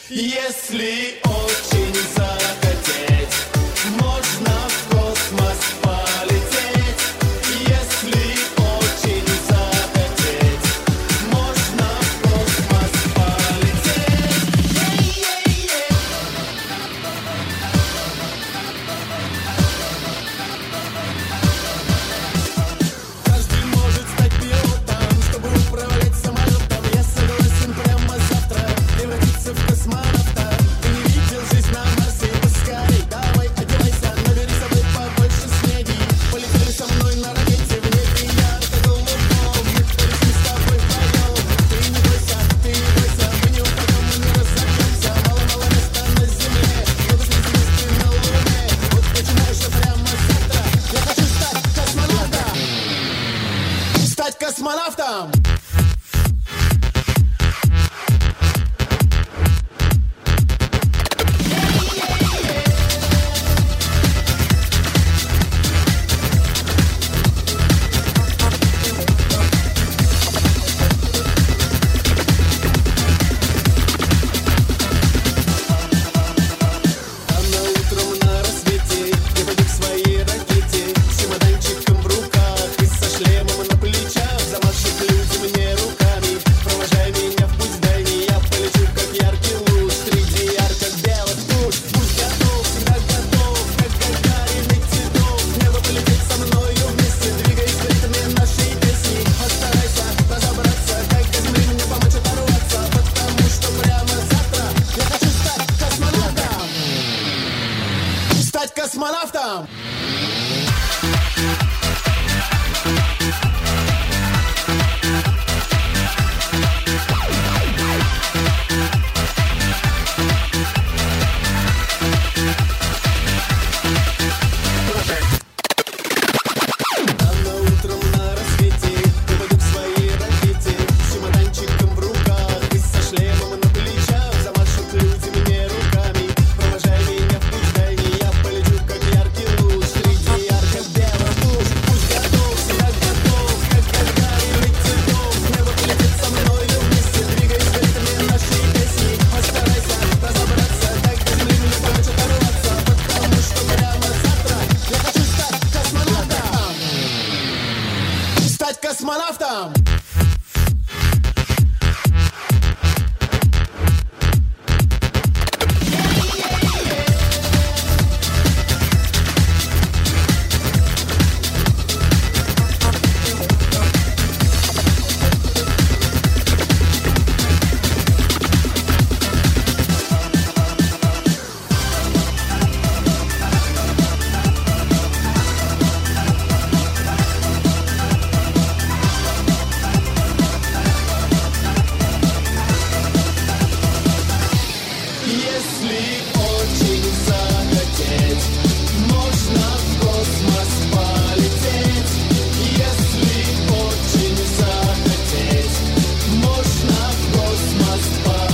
Если очень захотеть, можно в космос полететь. Если очень захотеть, можно в космос полететь. Каждый может стать пилотом, чтобы управлять самолетом. Я согласен прямо завтра превратиться в космонавта. Ты не видел жизнь на Марсе, поскорей давай одевайся, набери с собой побольше снеди. Полетели со мной на ракете в небе ярко-голубом. Мы полетим с тобой вдвоем. Ты не бойся, мы не упадем, мы не разобьемся. Мало-мало места на земле, много звезды на луне. Вот почему еще прямо завтра я хочу стать космонавтом. Стать космонавтом! Рано утром на рассвете я пойду к своей ракете с чемоданчиком в руках и со шлемом на плечах. Замашут люди мне руками, провожай меня в путь дальний. Я полечу, как яркий луч, среди ярко-белых туч. Будь готов, всегда готов, как Гагарин и Титов. В небо полететь со мною вместе, двигаясь в ритме нашей песни. Постарайся разобраться, как из земли мне помочь оторваться, потому что прямо завтра я хочу стать космонавтом. Стать космонавтом!